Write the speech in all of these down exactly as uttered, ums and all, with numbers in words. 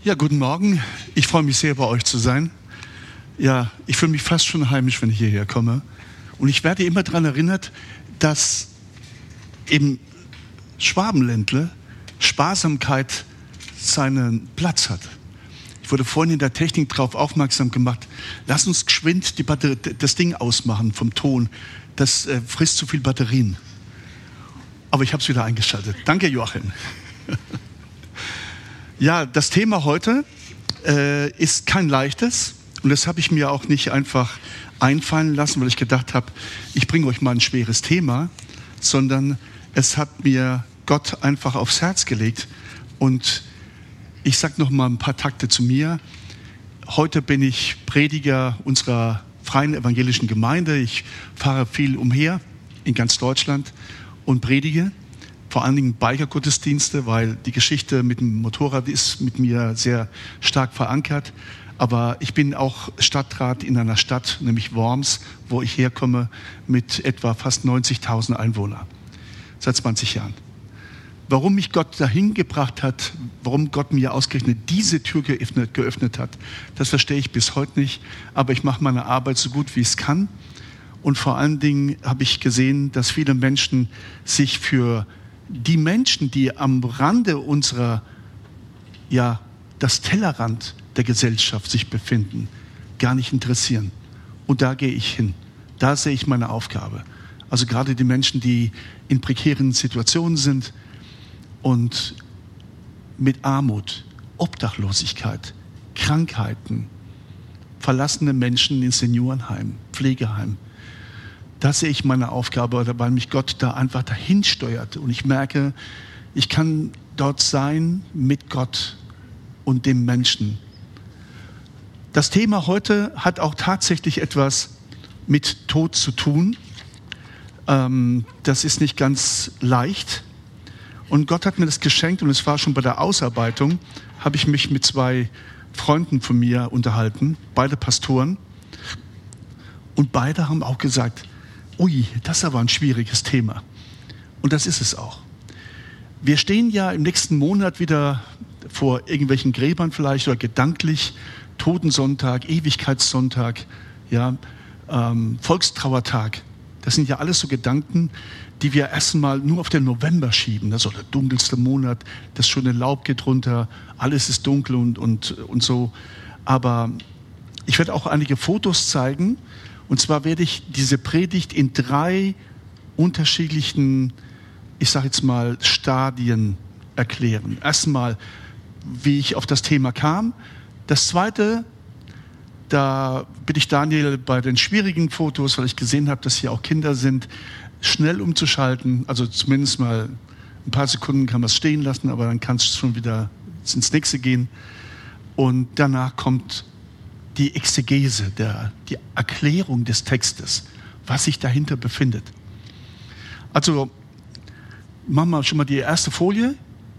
Ja, guten Morgen. Ich freue mich sehr, bei euch zu sein. Ja, ich fühle mich fast schon heimisch, wenn ich hierher komme. Und ich werde immer daran erinnert, dass im Schwabenländle Sparsamkeit seinen Platz hat. Ich wurde vorhin in der Technik darauf aufmerksam gemacht, lass uns geschwind die Batterie, das Ding ausmachen vom Ton. Das äh, frisst zu viel Batterien. Aber ich habe es wieder eingeschaltet. Danke, Joachim. Ja, das Thema heute äh, ist kein leichtes. Und das habe ich mir auch nicht einfach einfallen lassen, weil ich gedacht habe, ich bringe euch mal ein schweres Thema, sondern es hat mir Gott einfach aufs Herz gelegt. Und ich sage noch mal ein paar Takte zu mir. Heute bin ich Prediger unserer Freien Evangelischen Gemeinde. Ich fahre viel umher in ganz Deutschland und predige. Vor allen Dingen Biker-Gottesdienste, weil die Geschichte mit dem Motorrad ist mit mir sehr stark verankert. Aber ich bin auch Stadtrat in einer Stadt, nämlich Worms, wo ich herkomme, mit etwa fast neunzigtausend Einwohnern. Seit zwanzig Jahren. Warum mich Gott dahin gebracht hat, warum Gott mir ausgerechnet diese Tür geöffnet, geöffnet hat, das verstehe ich bis heute nicht. Aber ich mache meine Arbeit so gut, wie ich es kann. Und vor allen Dingen habe ich gesehen, dass viele Menschen sich für die Menschen, die am Rande unserer, ja, das Tellerrand der Gesellschaft sich befinden, gar nicht interessieren. Und da gehe ich hin. Da sehe ich meine Aufgabe. Also gerade die Menschen, die in prekären Situationen sind und mit Armut, Obdachlosigkeit, Krankheiten, verlassene Menschen in Seniorenheim, Pflegeheim. Da sehe ich meine Aufgabe, weil mich Gott da einfach dahin steuert. Und ich merke, ich kann dort sein mit Gott und dem Menschen. Das Thema heute hat auch tatsächlich etwas mit Tod zu tun. Ähm, das ist nicht ganz leicht. Und Gott hat mir das geschenkt und es war schon bei der Ausarbeitung, habe ich mich mit zwei Freunden von mir unterhalten, beide Pastoren. Und beide haben auch gesagt, ui, das ist aber ein schwieriges Thema. Und das ist es auch. Wir stehen ja im nächsten Monat wieder vor irgendwelchen Gräbern vielleicht oder gedanklich, Totensonntag, Ewigkeitssonntag, ja, ähm, Volkstrauertag. Das sind ja alles so Gedanken, die wir erstmal nur auf den November schieben. Das ist der dunkelste Monat, das schöne Laub geht runter, alles ist dunkel und, und, und so. Aber ich werde auch einige Fotos zeigen. Und zwar werde ich diese Predigt in drei unterschiedlichen, ich sage jetzt mal, Stadien erklären. Erstmal, wie ich auf das Thema kam. Das Zweite, da bitte ich Daniel bei den schwierigen Fotos, weil ich gesehen habe, dass hier auch Kinder sind, schnell umzuschalten. Also zumindest mal ein paar Sekunden kann man es stehen lassen, aber dann kann es schon wieder ins nächste gehen. Und danach kommt die Exegese, der, die Erklärung des Textes, was sich dahinter befindet. Also machen wir schon mal die erste Folie.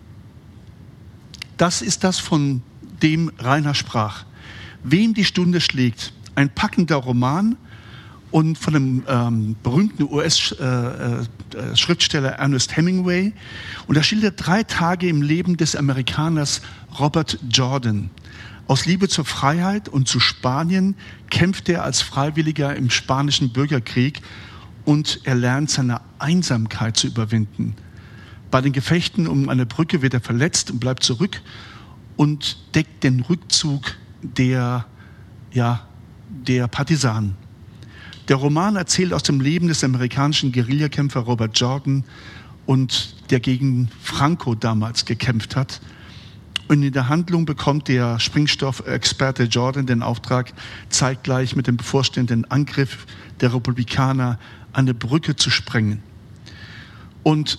Das ist das, von dem Rainer sprach. Wem die Stunde schlägt, ein packender Roman und von dem ähm, berühmten U S-Schriftsteller äh, äh, Ernest Hemingway. Und er schildert drei Tage im Leben des Amerikaners Robert Jordan. Aus Liebe zur Freiheit und zu Spanien kämpft er als Freiwilliger im spanischen Bürgerkrieg und er lernt seine Einsamkeit zu überwinden. Bei den Gefechten um eine Brücke wird er verletzt und bleibt zurück und deckt den Rückzug der, ja, der Partisanen. Der Roman erzählt aus dem Leben des amerikanischen Guerillakämpfer Robert Jordan und der gegen Franco damals gekämpft hat. Und in der Handlung bekommt der Sprengstoffexperte Jordan den Auftrag, zeitgleich mit dem bevorstehenden Angriff der Republikaner eine Brücke zu sprengen. Und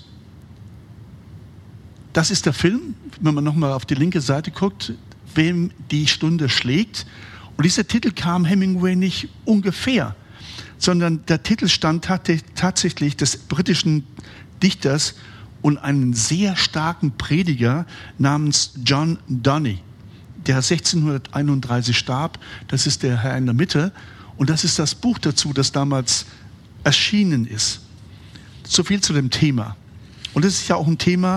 das ist der Film, wenn man nochmal auf die linke Seite guckt, wem die Stunde schlägt. Und dieser Titel kam Hemingway nicht ungefähr, sondern der Titelstand hatte tatsächlich des britischen Dichters und einen sehr starken Prediger namens John Donne, der sechzehnhunderteinunddreißig starb. Das ist der Herr in der Mitte. Und das ist das Buch dazu, das damals erschienen ist. So viel zu dem Thema. Und es ist ja auch ein Thema,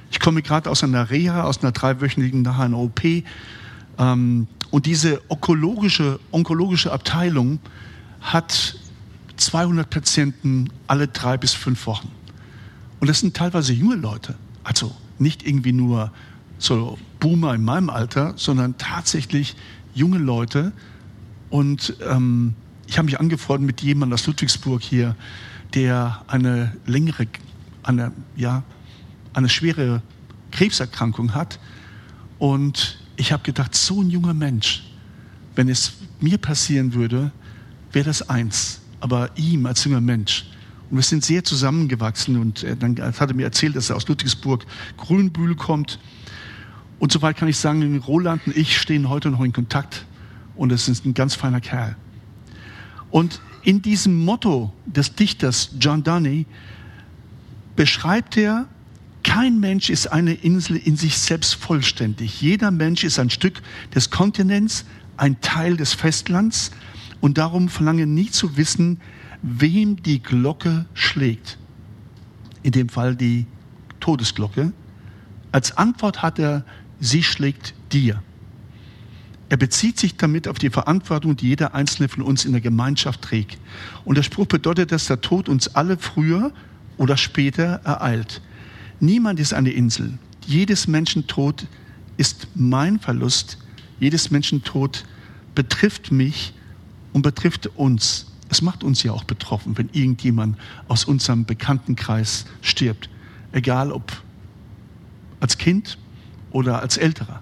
Ich komme gerade aus einer Reha, aus einer dreiwöchigen nach einer O P. Ähm, und diese onkologische, onkologische Abteilung hat zweihundert Patienten alle drei bis fünf Wochen. Und das sind teilweise junge Leute. Also nicht irgendwie nur so Boomer in meinem Alter, sondern tatsächlich junge Leute. Und ähm, ich habe mich angefreundet mit jemandem aus Ludwigsburg hier, der eine längere, eine, ja, eine schwere Krebserkrankung hat. Und ich habe gedacht, so ein junger Mensch, wenn es mir passieren würde, wäre das eins. Aber ihm als junger Mensch. Und wir sind sehr zusammengewachsen. Und er, dann hat er mir erzählt, dass er aus Ludwigsburg, Grünbühl kommt. Und soweit kann ich sagen, Roland und ich stehen heute noch in Kontakt. Und es ist ein ganz feiner Kerl. Und in diesem Motto des Dichters John Donne beschreibt er, kein Mensch ist eine Insel in sich selbst vollständig. Jeder Mensch ist ein Stück des Kontinents, ein Teil des Festlands und darum verlange nie zu wissen, wem die Glocke schlägt. In dem Fall die Todesglocke. Als Antwort hat er, sie schlägt dir. Er bezieht sich damit auf die Verantwortung, die jeder Einzelne von uns in der Gemeinschaft trägt. Und der Spruch bedeutet, dass der Tod uns alle früher oder später ereilt. Niemand ist eine Insel. Jedes Menschentod ist mein Verlust. Jedes Menschentod betrifft mich und betrifft uns. Es macht uns ja auch betroffen, wenn irgendjemand aus unserem Bekanntenkreis stirbt. Egal ob als Kind oder als Älterer.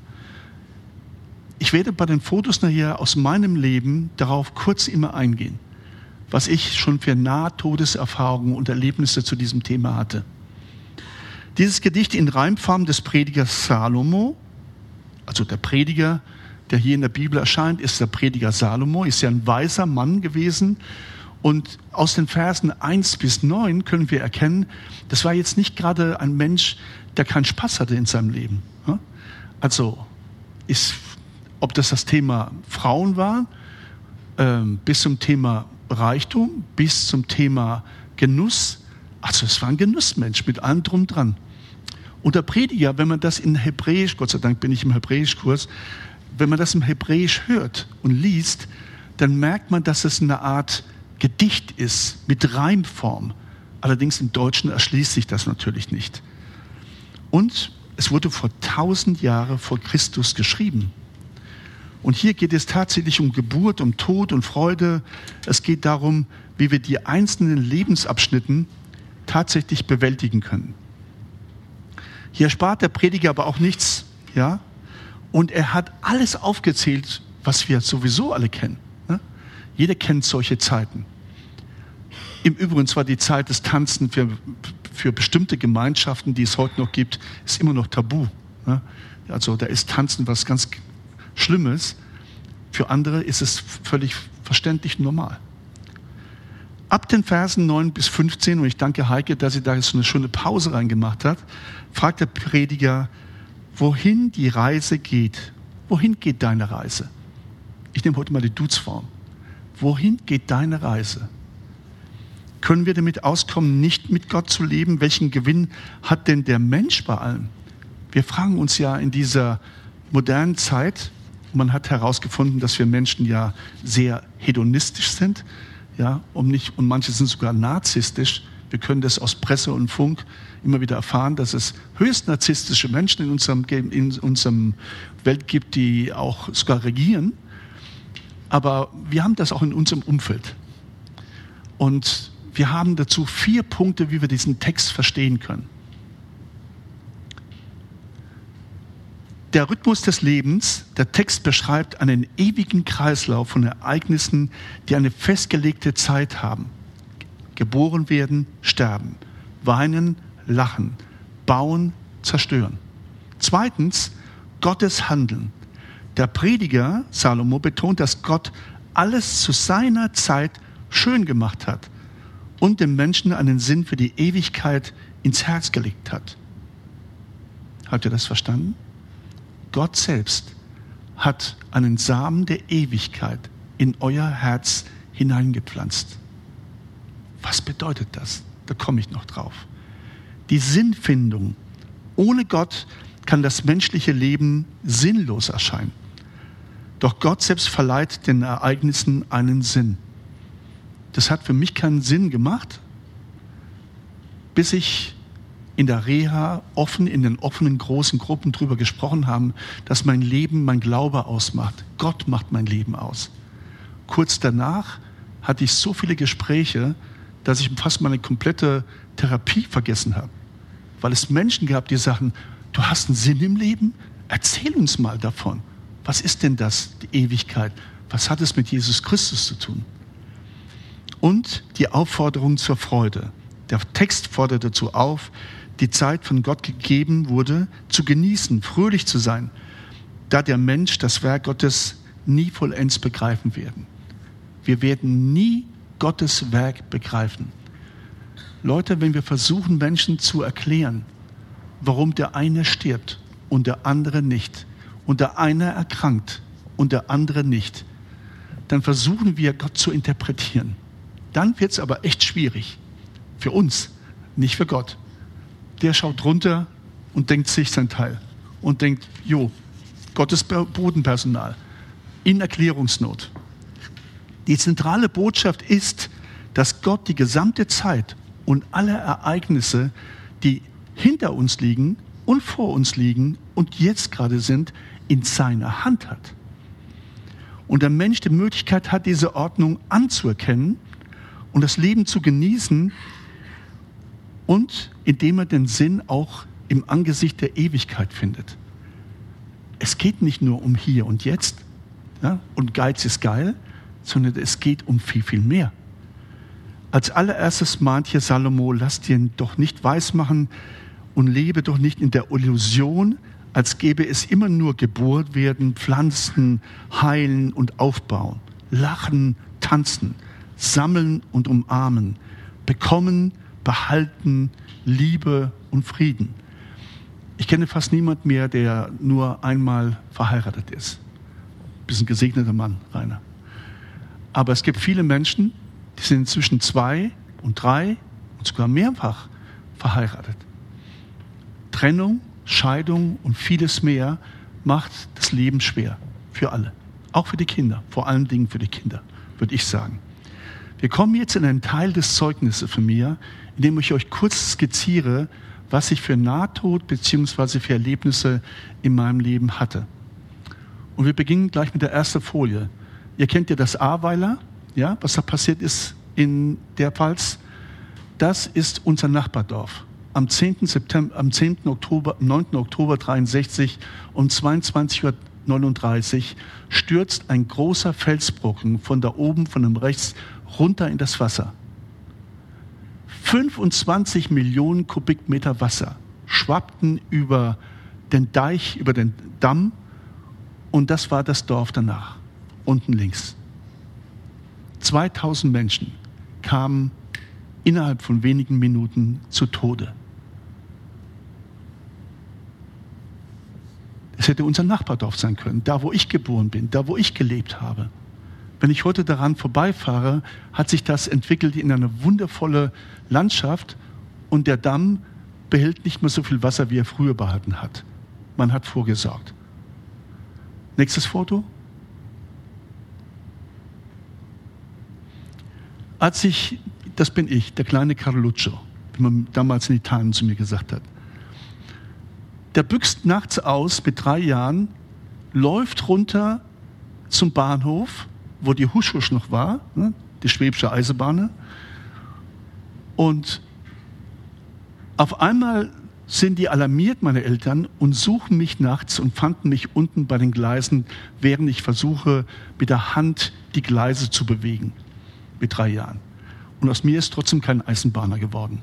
Ich werde bei den Fotos nachher aus meinem Leben darauf kurz immer eingehen, was ich schon für Nahtodeserfahrungen und Erlebnisse zu diesem Thema hatte. Dieses Gedicht in Reimform des Predigers Salomo, also der Prediger, der hier in der Bibel erscheint, ist der Prediger Salomo, ist ja ein weiser Mann gewesen. Und aus den Versen eins bis neun können wir erkennen, das war jetzt nicht gerade ein Mensch, der keinen Spaß hatte in seinem Leben. Also, ist, ob das das Thema Frauen war, ähm, bis zum Thema Reichtum, bis zum Thema Genuss. Also es war ein Genussmensch mit allem drum dran. Und der Prediger, wenn man das in Hebräisch, Gott sei Dank bin ich im Hebräischkurs, wenn man das im Hebräisch hört und liest, dann merkt man, dass es eine Art Gedicht ist mit Reimform. Allerdings im Deutschen erschließt sich das natürlich nicht. Und es wurde vor tausend Jahren vor Christus geschrieben. Und hier geht es tatsächlich um Geburt, um Tod und Freude. Es geht darum, wie wir die einzelnen Lebensabschnitten tatsächlich bewältigen können. Hier spart der Prediger aber auch nichts, ja? Und er hat alles aufgezählt, was wir sowieso alle kennen. Ne? Jeder kennt solche Zeiten. Im Übrigen zwar die Zeit des Tanzen für, für bestimmte Gemeinschaften, die es heute noch gibt, ist immer noch tabu. Ne? Also da ist Tanzen was ganz Schlimmes. Für andere ist es völlig verständlich normal. Ab den Versen neun bis fünfzehn, und ich danke Heike, dass sie da jetzt so eine schöne Pause reingemacht hat, fragt der Prediger, wohin die Reise geht. Wohin geht deine Reise? Ich nehme heute mal die Duzform. Wohin geht deine Reise? Können wir damit auskommen, nicht mit Gott zu leben? Welchen Gewinn hat denn der Mensch bei allem? Wir fragen uns ja in dieser modernen Zeit, man hat herausgefunden, dass wir Menschen ja sehr hedonistisch sind, ja, um nicht, und manche sind sogar narzisstisch. Wir können das aus Presse und Funk immer wieder erfahren, dass es höchst narzisstische Menschen in unserem, in unserem Welt gibt, die auch sogar regieren. Aber wir haben das auch in unserem Umfeld. Und wir haben dazu vier Punkte, wie wir diesen Text verstehen können. Der Rhythmus des Lebens, der Text beschreibt einen ewigen Kreislauf von Ereignissen, die eine festgelegte Zeit haben. Geboren werden, sterben, weinen, lachen, bauen, zerstören. Zweitens, Gottes Handeln. Der Prediger Salomo betont, dass Gott alles zu seiner Zeit schön gemacht hat und dem Menschen einen Sinn für die Ewigkeit ins Herz gelegt hat. Habt ihr das verstanden? Gott selbst hat einen Samen der Ewigkeit in euer Herz hineingepflanzt. Was bedeutet das? Da komme ich noch drauf. Die Sinnfindung Ohne Gott kann das menschliche Leben sinnlos erscheinen. Doch Gott selbst verleiht den Ereignissen einen Sinn. Das hat für mich keinen Sinn gemacht, bis ich in der Reha offen, in den offenen großen Gruppen darüber gesprochen haben, dass mein Leben mein Glaube ausmacht. Gott macht mein Leben aus. Kurz danach hatte ich so viele Gespräche, dass ich fast meine komplette Therapie vergessen habe. Weil es Menschen gab, die sagten, du hast einen Sinn im Leben? Erzähl uns mal davon. Was ist denn das, die Ewigkeit? Was hat es mit Jesus Christus zu tun? Und die Aufforderung zur Freude. Der Text fordert dazu auf, die Zeit von Gott gegeben wurde, zu genießen, fröhlich zu sein, da der Mensch das Werk Gottes nie vollends begreifen werden. Wir werden nie Gottes Werk begreifen. Leute, wenn wir versuchen, Menschen zu erklären, warum der eine stirbt und der andere nicht, und der eine erkrankt und der andere nicht, dann versuchen wir, Gott zu interpretieren. Dann wird es aber echt schwierig. Für uns, nicht für Gott. Der schaut runter und denkt sich sein Teil. Und denkt, jo, Gottes Bodenpersonal. In Erklärungsnot. Die zentrale Botschaft ist, dass Gott die gesamte Zeit und alle Ereignisse, die hinter uns liegen und vor uns liegen und jetzt gerade sind, in seiner Hand hat. Und der Mensch die Möglichkeit hat, diese Ordnung anzuerkennen und das Leben zu genießen, und indem er den Sinn auch im Angesicht der Ewigkeit findet. Es geht nicht nur um hier und jetzt, ja, und Geiz ist geil, sondern es geht um viel, viel mehr. Als allererstes mahnt hier Salomo, lass dir doch nicht weismachen und lebe doch nicht in der Illusion, als gäbe es immer nur Geburt werden, pflanzen, heilen und aufbauen, lachen, tanzen, sammeln und umarmen, bekommen, behalten, Liebe und Frieden. Ich kenne fast niemanden mehr, der nur einmal verheiratet ist. Bist ein gesegneter Mann, Rainer. Aber es gibt viele Menschen, die sind inzwischen zwei und drei und sogar mehrfach verheiratet. Trennung, Scheidung und vieles mehr macht das Leben schwer für alle. Auch für die Kinder, vor allen Dingen für die Kinder, würde ich sagen. Wir kommen jetzt in einen Teil des Zeugnisses von mir, in dem ich euch kurz skizziere, was ich für Nahtod bzw. für Erlebnisse in meinem Leben hatte. Und wir beginnen gleich mit der ersten Folie. Ihr kennt ja das Ahrweiler, ja, was da passiert ist in der Pfalz. Das ist unser Nachbardorf. Am zehnten September, am zehnten Oktober, neunten Oktober dreiundsechzig um zweiundzwanzig Uhr neununddreißig stürzt ein großer Felsbrocken von da oben, von dem rechts, runter in das Wasser. fünfundzwanzig Millionen Kubikmeter Wasser schwappten über den Deich, über den Damm, und das war das Dorf danach, unten links. zweitausend Menschen kamen innerhalb von wenigen Minuten zu Tode. Es hätte unser Nachbardorf sein können, da wo ich geboren bin, da wo ich gelebt habe. Wenn ich heute daran vorbeifahre, hat sich das entwickelt in eine wundervolle Landschaft, und der Damm behält nicht mehr so viel Wasser, wie er früher behalten hat. Man hat vorgesorgt. Nächstes Foto. Als ich, das bin ich, der kleine Carluccio, wie man damals in Italien zu mir gesagt hat. Der büxt nachts aus mit drei Jahren, läuft runter zum Bahnhof, wo die Husch-Husch noch war, ne, die Schwäbische Eisenbahn. Und auf einmal sind die alarmiert, meine Eltern, und suchen mich nachts und fanden mich unten bei den Gleisen, während ich versuche, mit der Hand die Gleise zu bewegen, mit drei Jahren. Und aus mir ist trotzdem kein Eisenbahner geworden.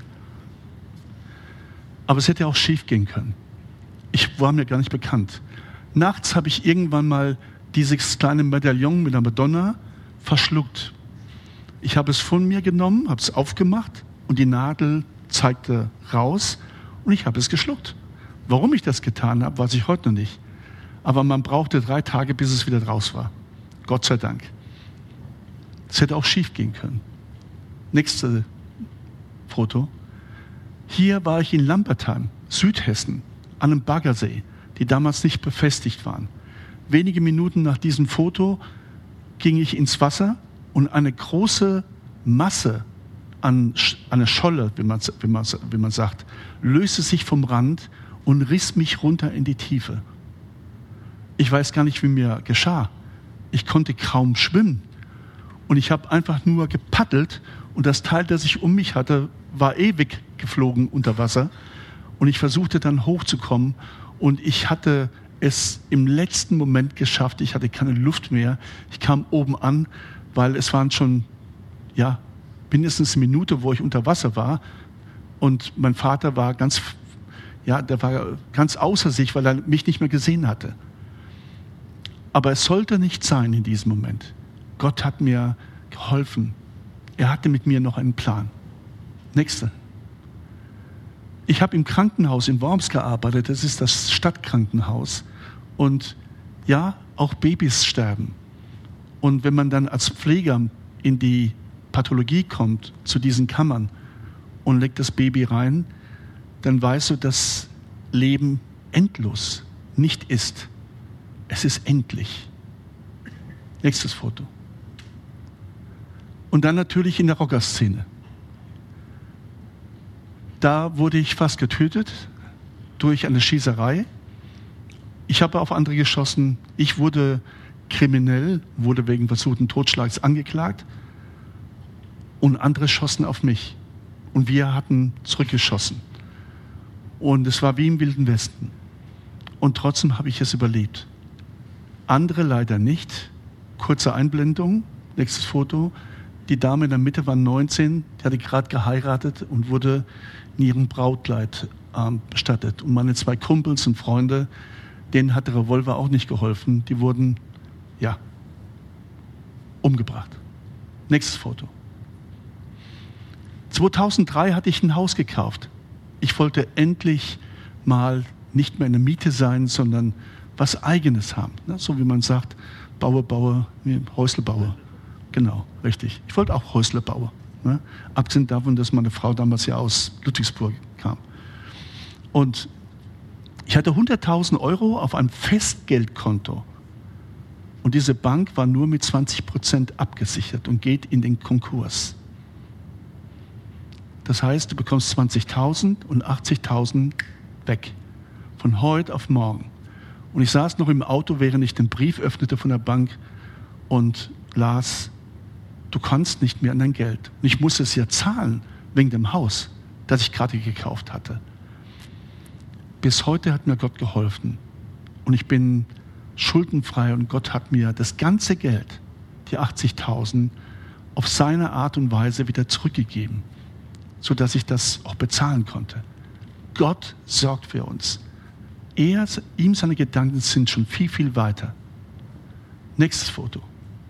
Aber es hätte auch schief gehen können. Ich war mir gar nicht bekannt. Nachts habe ich irgendwann mal dieses kleine Medaillon mit der Madonna verschluckt. Ich habe es von mir genommen, habe es aufgemacht und die Nadel zeigte raus und ich habe es geschluckt. Warum ich das getan habe, weiß ich heute noch nicht. Aber man brauchte drei Tage, bis es wieder raus war. Gott sei Dank. Es hätte auch schief gehen können. Nächste Foto. Hier war ich in Lambertheim. Südhessen, an einem Baggersee, die damals nicht befestigt waren. Wenige Minuten nach diesem Foto ging ich ins Wasser und eine große Masse an eine Scholle, wie man, wie man, wie man sagt, löste sich vom Rand und riss mich runter in die Tiefe. Ich weiß gar nicht, wie mir geschah. Ich konnte kaum schwimmen. Und ich habe einfach nur gepaddelt und das Teil, das ich um mich hatte, war ewig geflogen unter Wasser. Und ich versuchte dann hochzukommen und ich hatte es im letzten Moment geschafft. Ich hatte keine Luft mehr. Ich kam oben an, weil es waren schon, ja, mindestens eine Minute, wo ich unter Wasser war. Und mein Vater war ganz, ja, der war ganz außer sich, weil er mich nicht mehr gesehen hatte. Aber es sollte nicht sein in diesem Moment. Gott hat mir geholfen. Er hatte mit mir noch einen Plan. Nächste. Ich habe im Krankenhaus in Worms gearbeitet. Das ist das Stadtkrankenhaus. Und ja, auch Babys sterben. Und wenn man dann als Pfleger in die Pathologie kommt, zu diesen Kammern und legt das Baby rein, dann weißt du, dass Leben endlos nicht ist. Es ist endlich. Nächstes Foto. Und dann natürlich in der Rockerszene. Da wurde ich fast getötet durch eine Schießerei. Ich habe auf andere geschossen. Ich wurde kriminell, wurde wegen versuchten Totschlags angeklagt. Und andere schossen auf mich. Und wir hatten zurückgeschossen. Und es war wie im Wilden Westen. Und trotzdem habe ich es überlebt. Andere leider nicht. Kurze Einblendung, nächstes Foto. Die Dame in der Mitte war neunzehn, die hatte gerade geheiratet und wurde in ihrem Brautkleid äh, bestattet. Und meine zwei Kumpels und Freunde, denen hat der Revolver auch nicht geholfen. Die wurden, ja, umgebracht. Nächstes Foto. zweitausenddrei hatte ich ein Haus gekauft. Ich wollte endlich mal nicht mehr in der Miete sein, sondern was Eigenes haben. Ne? So wie man sagt, Bauer, Bauer, Häuslebauer. Genau, richtig. Ich wollte auch Häuslebauer. Ne? Abgesehen davon, dass meine Frau damals ja aus Ludwigsburg kam. Und ich hatte hunderttausend Euro auf einem Festgeldkonto. Und diese Bank war nur mit zwanzig Prozent abgesichert und geht in den Konkurs. Das heißt, du bekommst zwanzigtausend und achtzigtausend weg. Von heute auf morgen. Und ich saß noch im Auto, während ich den Brief öffnete von der Bank und las, du kannst nicht mehr an dein Geld. Und ich musste es ja zahlen, wegen dem Haus, das ich gerade gekauft hatte. Bis heute hat mir Gott geholfen. Und ich bin schuldenfrei und Gott hat mir das ganze Geld, die achtzigtausend, auf seine Art und Weise wieder zurückgegeben, sodass ich das auch bezahlen konnte. Gott sorgt für uns. Er, ihm seine Gedanken sind schon viel, viel weiter. Nächstes Foto.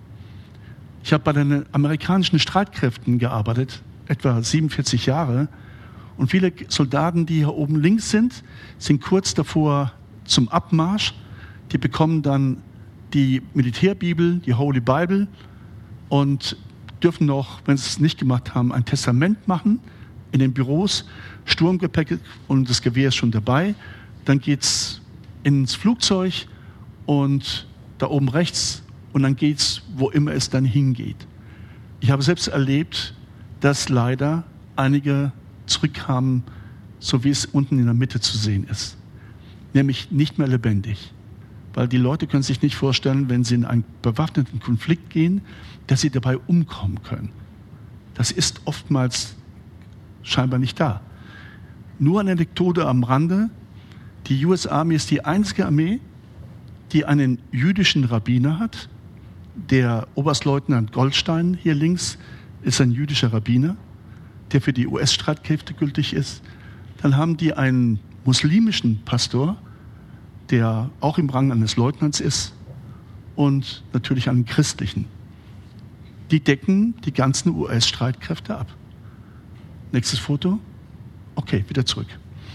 Ich habe bei den amerikanischen Streitkräften gearbeitet, etwa siebenundvierzig Jahre. Und viele Soldaten, die hier oben links sind, sind kurz davor zum Abmarsch. Die bekommen dann die Militärbibel, die Holy Bible und dürfen noch, wenn sie es nicht gemacht haben, ein Testament machen in den Büros, Sturmgepäck und das Gewehr ist schon dabei. Dann geht es ins Flugzeug und da oben rechts und dann geht es, wo immer es dann hingeht. Ich habe selbst erlebt, dass leider einige zurückkamen, so wie es unten in der Mitte zu sehen ist. Nämlich nicht mehr lebendig. Weil die Leute können sich nicht vorstellen, wenn sie in einen bewaffneten Konflikt gehen, dass sie dabei umkommen können. Das ist oftmals scheinbar nicht da. Nur eine Anekdote am Rande. Die U S Army ist die einzige Armee, die einen jüdischen Rabbiner hat. Der Oberstleutnant Goldstein hier links ist ein jüdischer Rabbiner, der für die U S-Streitkräfte gültig ist. Dann haben die einen muslimischen Pastor, der auch im Rang eines Leutnants ist, und natürlich einen christlichen. Die decken die ganzen U S-Streitkräfte ab. Nächstes Foto. Okay, wieder zurück.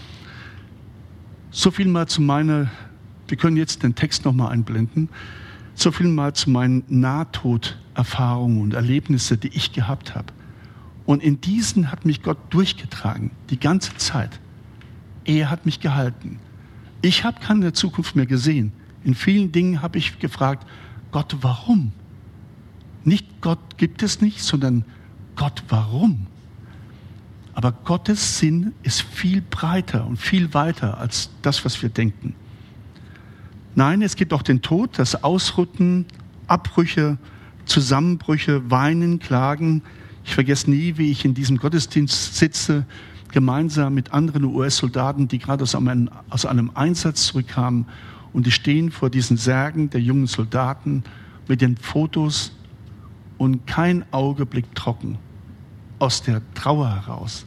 So viel mal zu meiner, wir können jetzt den Text nochmal einblenden, so viel mal zu meinen Nahtoderfahrungen und Erlebnissen, die ich gehabt habe. Und in diesen hat mich Gott durchgetragen, die ganze Zeit. Er hat mich gehalten. Ich habe keine Zukunft mehr gesehen. In vielen Dingen habe ich gefragt, Gott, warum? Nicht Gott gibt es nicht, sondern Gott, warum? Aber Gottes Sinn ist viel breiter und viel weiter als das, was wir denken. Nein, es gibt auch den Tod, das Ausrücken, Abbrüche, Zusammenbrüche, Weinen, Klagen. Ich vergesse nie, wie ich in diesem Gottesdienst sitze, gemeinsam mit anderen U S-Soldaten, die gerade aus einem, aus einem Einsatz zurückkamen. Und die stehen vor diesen Särgen der jungen Soldaten mit den Fotos und kein Auge blickt trocken aus der Trauer heraus.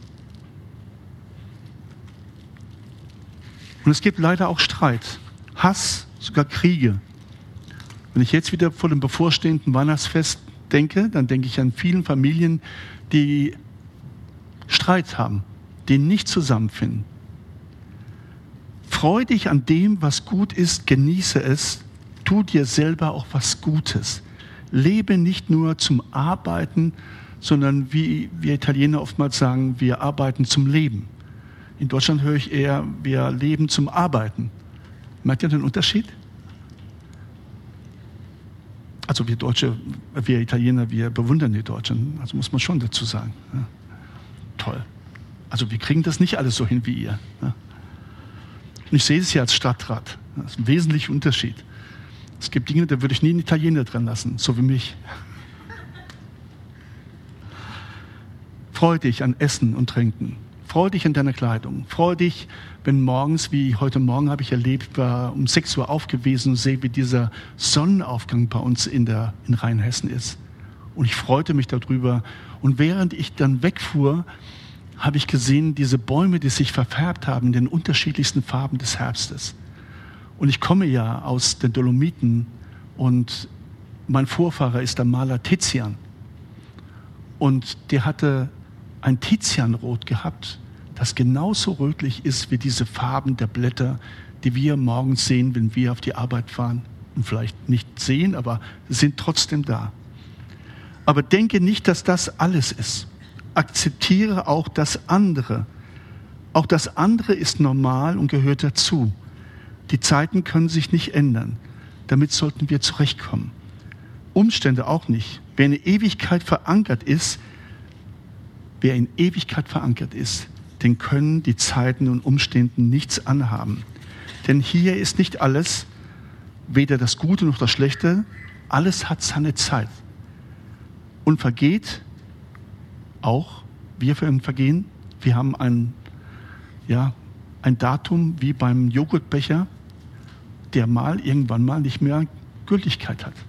Und es gibt leider auch Streit, Hass, sogar Kriege. Wenn ich jetzt wieder vor dem bevorstehenden Weihnachtsfest denke, dann denke ich an vielen Familien, die Streit haben, die nicht zusammenfinden. Freu dich an dem, was gut ist, genieße es, tu dir selber auch was Gutes. Lebe nicht nur zum Arbeiten, sondern wie wir Italiener oftmals sagen, wir arbeiten zum Leben. In Deutschland höre ich eher, wir leben zum Arbeiten. Merkt ihr den Unterschied? Also wir Deutsche, wir Italiener, wir bewundern die Deutschen. Also muss man schon dazu sagen. Ja. Toll. Also wir kriegen das nicht alles so hin wie ihr. Ja. Und ich sehe es ja als Stadtrat. Das ist ein wesentlicher Unterschied. Es gibt Dinge, da würde ich nie einen Italiener dran lassen, so wie mich. Freu dich an Essen und Trinken. Freu dich an deiner Kleidung. Freu dich, wenn morgens, wie heute Morgen habe ich erlebt, war um sechs Uhr aufgewesen und sehe, wie dieser Sonnenaufgang bei uns in, der, in Rheinhessen ist. Und ich freute mich darüber. Und während ich dann wegfuhr, habe ich gesehen, diese Bäume, die sich verfärbt haben in den unterschiedlichsten Farben des Herbstes. Und ich komme ja aus den Dolomiten und mein Vorfahrer ist der Maler Tizian. Und der hatte ein Tizianrot gehabt, das genauso rötlich ist wie diese Farben der Blätter, die wir morgens sehen, wenn wir auf die Arbeit fahren. Und vielleicht nicht sehen, aber sie sind trotzdem da. Aber denke nicht, dass das alles ist. Akzeptiere auch das andere. Auch das andere ist normal und gehört dazu. Die Zeiten können sich nicht ändern. Damit sollten wir zurechtkommen. Umstände auch nicht. Wer in Ewigkeit verankert ist, wer in Ewigkeit verankert ist, den können die Zeiten und Umstände nichts anhaben. Denn hier ist nicht alles, weder das Gute noch das Schlechte, alles hat seine Zeit. Und vergeht auch, wir vergehen, wir haben ein, ja, ein Datum wie beim Joghurtbecher, der mal irgendwann mal nicht mehr Gültigkeit hat.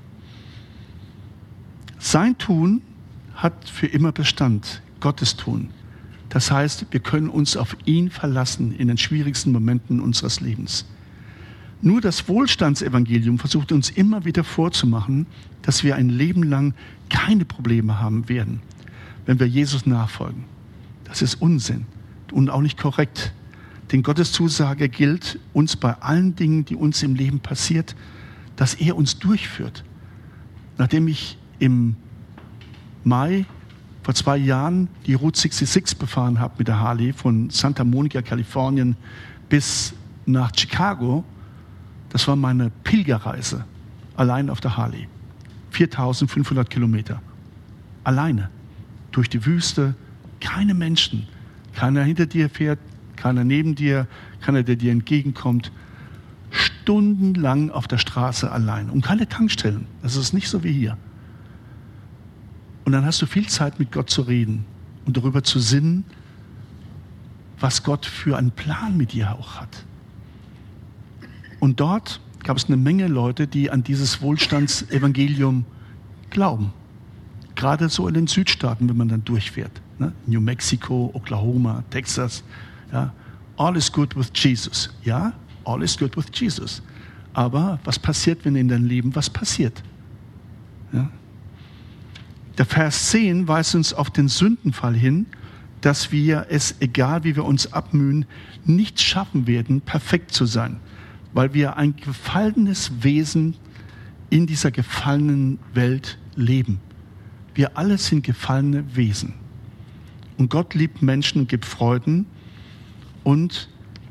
Sein Tun hat für immer Bestand, Gottes Tun. Das heißt, wir können uns auf ihn verlassen in den schwierigsten Momenten unseres Lebens. Nur das Wohlstandsevangelium versucht uns immer wieder vorzumachen, dass wir ein Leben lang keine Probleme haben werden, wenn wir Jesus nachfolgen. Das ist Unsinn und auch nicht korrekt. Denn Gottes Zusage gilt uns bei allen Dingen, die uns im Leben passiert, dass er uns durchführt. Nachdem ich im Mai vor zwei Jahren die Route sechsundsechzig befahren habe mit der Harley von Santa Monica, Kalifornien bis nach Chicago, das war meine Pilgerreise, allein auf der Harley. viertausendfünfhundert Kilometer. Alleine. Durch die Wüste, keine Menschen. Keiner hinter dir fährt, keiner neben dir, keiner, der dir entgegenkommt. Stundenlang auf der Straße allein. Und keine Tankstellen. Das ist nicht so wie hier. Und dann hast du viel Zeit, mit Gott zu reden und darüber zu sinnen, was Gott für einen Plan mit dir auch hat. Und dort gab es eine Menge Leute, die an dieses Wohlstandsevangelium glauben. Gerade so in den Südstaaten, wenn man dann durchfährt. Ne? New Mexico, Oklahoma, Texas. Ja? All is good with Jesus. Ja, all is good with Jesus. Aber was passiert, wenn in deinem Leben was passiert? Ja? Der Vers zehn weist uns auf den Sündenfall hin, dass wir es, egal wie wir uns abmühen, nicht schaffen werden, perfekt zu sein, weil wir ein gefallenes Wesen in dieser gefallenen Welt leben. Wir alle sind gefallene Wesen. Und Gott liebt Menschen und gibt Freuden und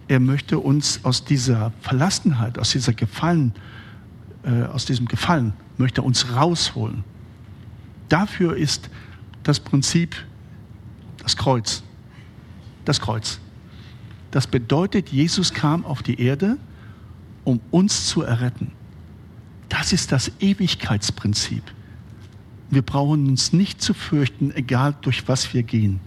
Er möchte uns aus dieser Verlassenheit, aus dieser Gefallen, äh, aus diesem Gefallen, möchte er uns rausholen. Dafür ist das Prinzip das Kreuz. Das Kreuz. Das bedeutet, Jesus kam auf die Erde, um uns zu erretten. Das ist das Ewigkeitsprinzip. Wir brauchen uns nicht zu fürchten, egal durch was wir gehen.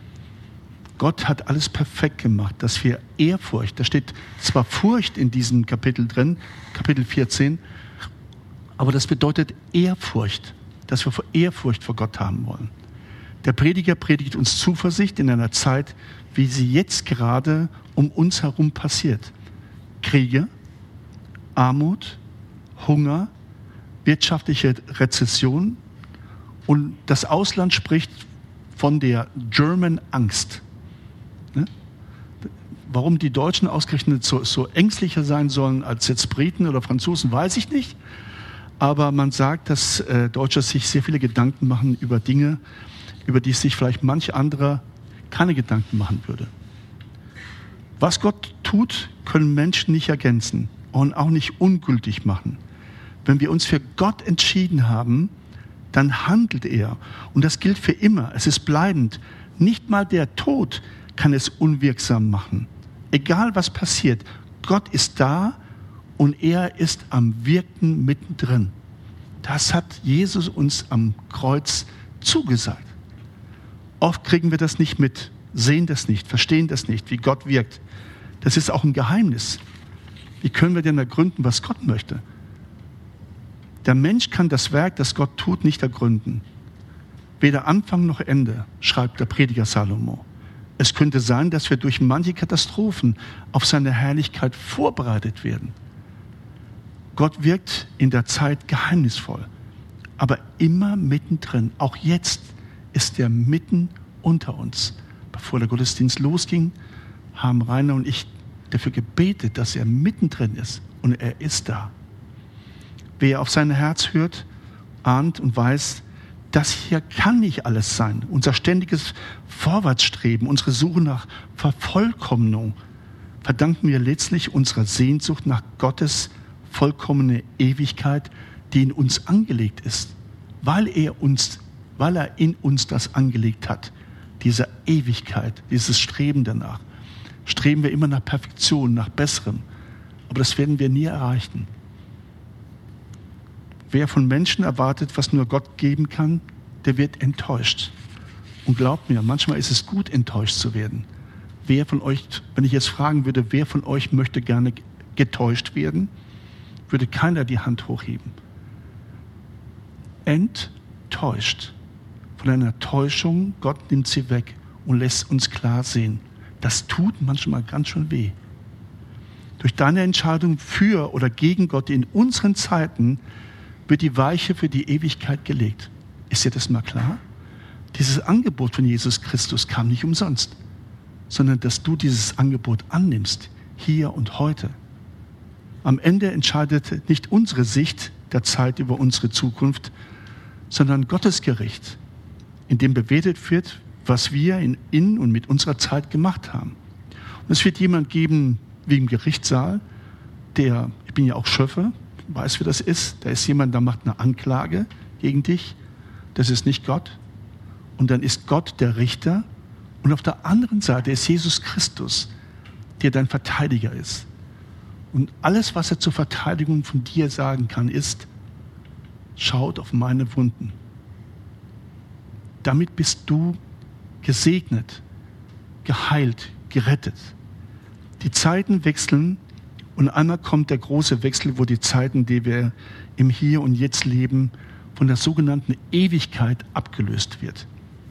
Gott hat alles perfekt gemacht, dass wir Ehrfurcht, da steht zwar Furcht in diesem Kapitel drin, Kapitel vierzehn, aber das bedeutet Ehrfurcht, dass wir Ehrfurcht vor Gott haben wollen. Der Prediger predigt uns Zuversicht in einer Zeit, wie sie jetzt gerade um uns herum passiert. Kriege, Armut, Hunger, wirtschaftliche Rezession und das Ausland spricht von der German Angst. Ne? Warum die Deutschen ausgerechnet so, so ängstlicher sein sollen als jetzt Briten oder Franzosen, weiß ich nicht. Aber man sagt, dass äh, Deutsche sich sehr viele Gedanken machen über Dinge, über die sich vielleicht manch anderer keine Gedanken machen würde. Was Gott tut, können Menschen nicht ergänzen und auch nicht ungültig machen. Wenn wir uns für Gott entschieden haben, dann handelt er. Und das gilt für immer. Es ist bleibend. Nicht mal der Tod kann es unwirksam machen. Egal was passiert, Gott ist da und er ist am Wirken mittendrin. Das hat Jesus uns am Kreuz zugesagt. Oft kriegen wir das nicht mit, sehen das nicht, verstehen das nicht, wie Gott wirkt. Das ist auch ein Geheimnis. Wie können wir denn ergründen, was Gott möchte? Der Mensch kann das Werk, das Gott tut, nicht ergründen. Weder Anfang noch Ende, schreibt der Prediger Salomo. Es könnte sein, dass wir durch manche Katastrophen auf seine Herrlichkeit vorbereitet werden. Gott wirkt in der Zeit geheimnisvoll, aber immer mittendrin. Auch jetzt ist er mitten unter uns. Bevor der Gottesdienst losging, haben Rainer und ich dafür gebetet, dass er mittendrin ist. Und er ist da. Wer auf sein Herz hört, ahnt und weiß, das hier kann nicht alles sein. Unser ständiges Vorwärtsstreben, unsere Suche nach Vervollkommnung verdanken wir letztlich unserer Sehnsucht nach Gottes vollkommene Ewigkeit, die in uns angelegt ist, weil er uns, weil er in uns das angelegt hat, diese Ewigkeit, dieses Streben danach. Streben wir immer nach Perfektion, nach Besserem, aber das werden wir nie erreichen. Wer von Menschen erwartet, was nur Gott geben kann, der wird enttäuscht. Und glaubt mir, manchmal ist es gut, enttäuscht zu werden. Wer von euch, wenn ich jetzt fragen würde, wer von euch möchte gerne getäuscht werden, würde keiner die Hand hochheben. Enttäuscht. Von einer Täuschung, Gott nimmt sie weg und lässt uns klar sehen. Das tut manchmal ganz schön weh. Durch deine Entscheidung für oder gegen Gott in unseren Zeiten wird die Weiche für die Ewigkeit gelegt. Ist dir das mal klar? Dieses Angebot von Jesus Christus kam nicht umsonst, sondern dass du dieses Angebot annimmst, hier und heute. Am Ende entscheidet nicht unsere Sicht der Zeit über unsere Zukunft, sondern Gottes Gericht, in dem bewertet wird, was wir in, in und mit unserer Zeit gemacht haben. Und es wird jemand geben, wie im Gerichtssaal, der, ich bin ja auch Schöffer, weiß, wie das ist, da ist jemand, der macht eine Anklage gegen dich, das ist nicht Gott. Und dann ist Gott der Richter und auf der anderen Seite ist Jesus Christus, der dein Verteidiger ist. Und alles, was er zur Verteidigung von dir sagen kann, ist, schaut auf meine Wunden. Damit bist du gesegnet, geheilt, gerettet. Die Zeiten wechseln und einmal kommt der große Wechsel, wo die Zeiten, die wir im Hier und Jetzt leben, von der sogenannten Ewigkeit abgelöst wird.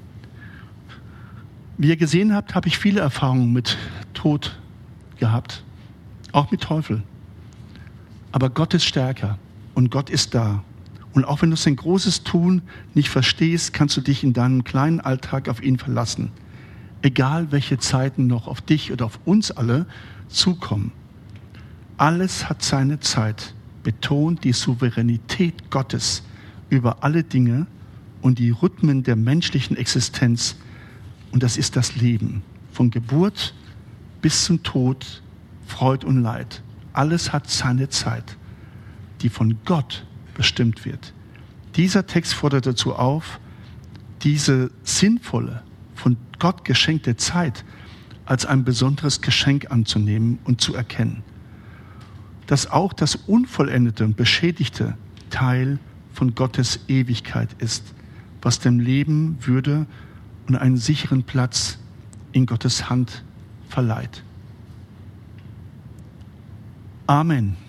Wie ihr gesehen habt, habe ich viele Erfahrungen mit Tod gehabt, auch mit Teufel. Aber Gott ist stärker und Gott ist da. Und auch wenn du sein großes Tun nicht verstehst, kannst du dich in deinem kleinen Alltag auf ihn verlassen. Egal, welche Zeiten noch auf dich oder auf uns alle zukommen. Alles hat seine Zeit, betont die Souveränität Gottes über alle Dinge und die Rhythmen der menschlichen Existenz. Und das ist das Leben. Von Geburt bis zum Tod Freud und Leid. Alles hat seine Zeit, die von Gott bestimmt wird. Dieser Text fordert dazu auf, diese sinnvolle, von Gott geschenkte Zeit als ein besonderes Geschenk anzunehmen und zu erkennen, dass auch das unvollendete und beschädigte Teil von Gottes Ewigkeit ist, was dem Leben Würde und einen sicheren Platz in Gottes Hand verleiht. Amen.